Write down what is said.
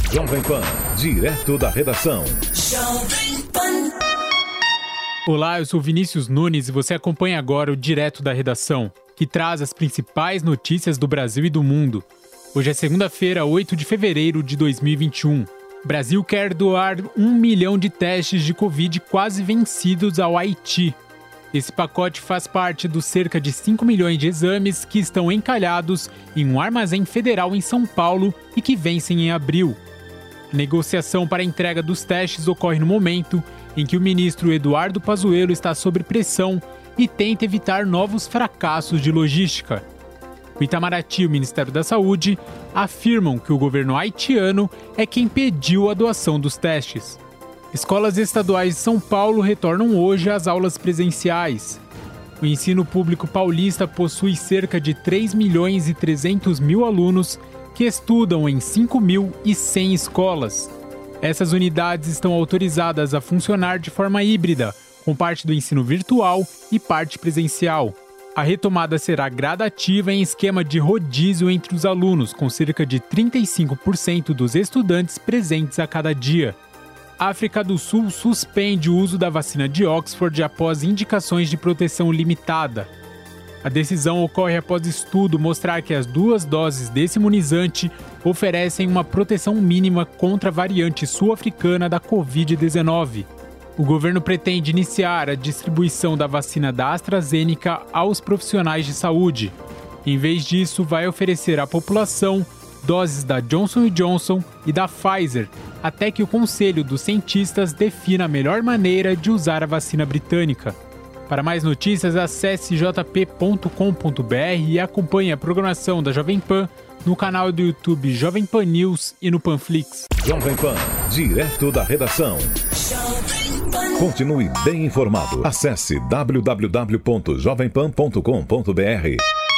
Jovem Pan, direto da redação. Olá, eu sou Vinícius Nunes e você acompanha agora o Direto da Redação, que traz as principais notícias do Brasil e do mundo. Hoje é segunda-feira, 8 de fevereiro de 2021. O Brasil quer doar 1 milhão de testes de Covid quase vencidos ao Haiti. Esse pacote faz parte dos cerca de 5 milhões de exames que estão encalhados em um armazém federal em São Paulo e que vencem em abril. A negociação para a entrega dos testes ocorre no momento em que o ministro Eduardo Pazuello está sob pressão e tenta evitar novos fracassos de logística. O Itamaraty e o Ministério da Saúde afirmam que o governo haitiano é quem pediu a doação dos testes. Escolas estaduais de São Paulo retornam hoje às aulas presenciais. O ensino público paulista possui cerca de 3 milhões e 300 mil alunos que estudam em 5.100 escolas. Essas unidades estão autorizadas a funcionar de forma híbrida, com parte do ensino virtual e parte presencial. A retomada será gradativa em esquema de rodízio entre os alunos, com cerca de 35% dos estudantes presentes a cada dia. A África do Sul suspende o uso da vacina de Oxford após indicações de proteção limitada. A decisão ocorre após estudo mostrar que as 2 doses desse imunizante oferecem uma proteção mínima contra a variante sul-africana da Covid-19. O governo pretende iniciar a distribuição da vacina da AstraZeneca aos profissionais de saúde. Em vez disso, vai oferecer à população doses da Johnson & Johnson e da Pfizer, até que o Conselho dos Cientistas defina a melhor maneira de usar a vacina britânica. Para mais notícias, acesse jp.com.br e acompanhe a programação da Jovem Pan no canal do YouTube Jovem Pan News e no Panflix. Jovem Pan, direto da redação. Continue bem informado. Acesse www.jovempan.com.br.